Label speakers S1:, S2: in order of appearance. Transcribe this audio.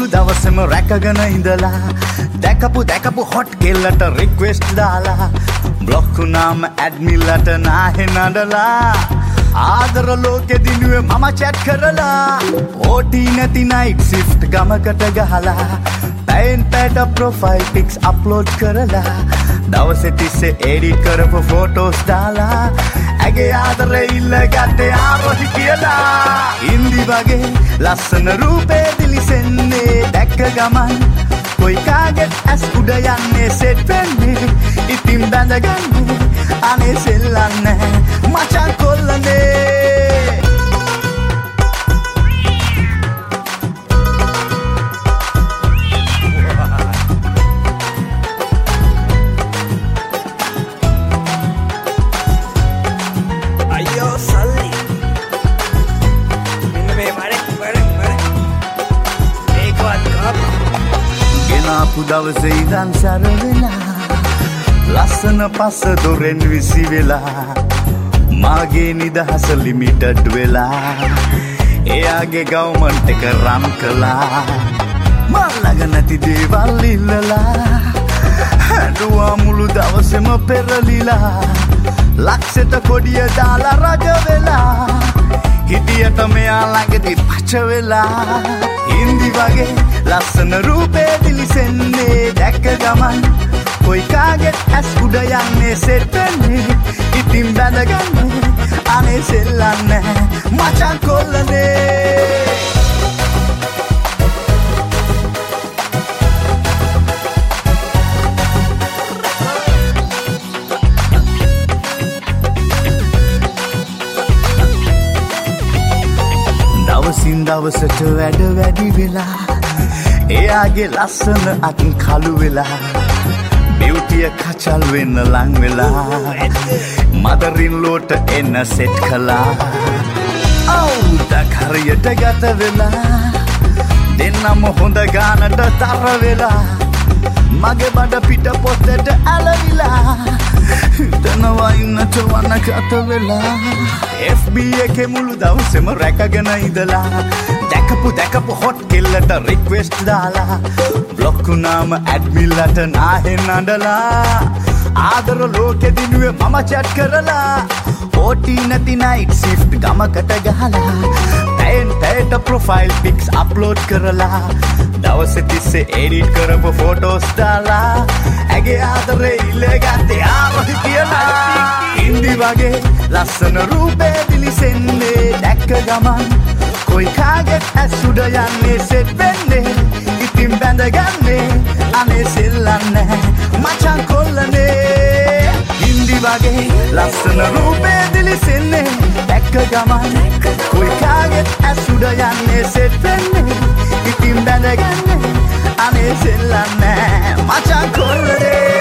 S1: මුළු දවසම රැකගෙන ඉඳලා දැකපු හොට් කෙල්ලට රික්වෙස්ට් දාලා බ්ලොක් වුණාම ඇඩ්මින්ලට නාහෙ නඩලා ආදර ලෝකෙ දිනුවේ මම චැට් කරලා ඕටි නැති නයිට් shift ගමකට ගහලා පැයෙන් පැට ප්‍රොෆයිල් පික්ස් අප්ලෝඩ් කරලා දවසේ තිස්සේ එඩිට් කරපු ෆොටෝස් දාලා ඇගේ ආදරේ ඉල්ලගත්තේ ආරොහි කියලා ඉන්දි වගේ ලස්සන රූපේ දිලිසෙන්නේ දැක්ක ගමන් කොයි කාගෙත් ඇස් උඩ යන්නේ සෙට් වෙන්නේ ඉතින් බැඳගන්නේ අනේ සෙල්ලන්නේ මචං කොල්ලනේ
S2: අයියෝ සල්ලි මෙන්න මේ මඩ මේකවත් කාප
S1: ගෙනාපු දවසේ ඉඳන් සැර වෙලා ලස්සන පස්ස දොරෙන් විසි වෙලා මාගේ නිදහස ලිමිටඩ් වෙලා එයාගේ ගවමන්ට් එක රන් කළා මල්ලග නැති දේවල් ඉල්ලලා හැදුවා මුළු දවසෙම පෙරලිලා ලක්ෂෙට කොඩිය දාලා රජ වෙලා හිටියට මෙයා ළඟදී පච වෙලා හින්දි වගේ ලස්සන රූපේ දිලිසෙන්නේ දැක්ක ගමන් කොයි කාගෙත් ඇස් උඩ යන්නේ සෙට් වෙන්නේ ඉතින් බැඳගන්නේ අනේ සෙල්ලන්නේ මචං කොල්ලනේ දවසින් දවසට වැඩ වැඩි වෙලා එයාගේ ලස්සන අතින් කළු වෙලා බියුටිය කචල් වෙන්න ලං වෙලා මදරින් ලෝට එන්න සෙට් කළා අවුදක් හරියට ගත වෙලා දෙන්නම හොඳ ගානට තර වෙලා මගේ බඩ පිට පොත්තට ඇලවිලා හිතනවා ඉන්නට වන කත වෙලා FB එකේ මුළු දවසෙම රැකගෙන ඉඳලා දැකපු හොට් කෙල්ලට රික්වෙස්ට් දාලා බ්ලොක් වුණාම ඇඩ්මින්ලට නාහෙ නඩලා ආදර ලෝකෙ දිනුවේ මම චැට් කරලා ඕටි නැති නයිට් shift ගමකට ගහලා පැයෙන් පැයට ප්‍රොෆයිල් පික්ස් අප්ලෝඩ් කරලා දවසේ තිස්සේ එඩිට් කරපු ෆොටෝස් දාලා ඇගේ ආදරේ ඉල්ලගත්තේ ආරොහි කියලා ඉන්දි වගේ ලස්සන රූපේ දිලිසෙන්නේ දැක්ක ගමන් කොයි කාගෙත් ඇස් උඩ යන්නේ සෙට් වෙන්නේ ඉතින් බැඳගන්නේ අනේ සෙල්ලන්නේ මචං කොල්ලනේ හින්දි වගේ ලස්සන රූපේ දිලිසෙන්නේ දැක්ක ගමන් කොයි කාගෙත් ඇස් උඩ යන්නේ සෙට් වෙන්නේ ඉතින් බැඳගන්නේ අනේ සෙල්ලන්නේ මචං කොල්ලනේ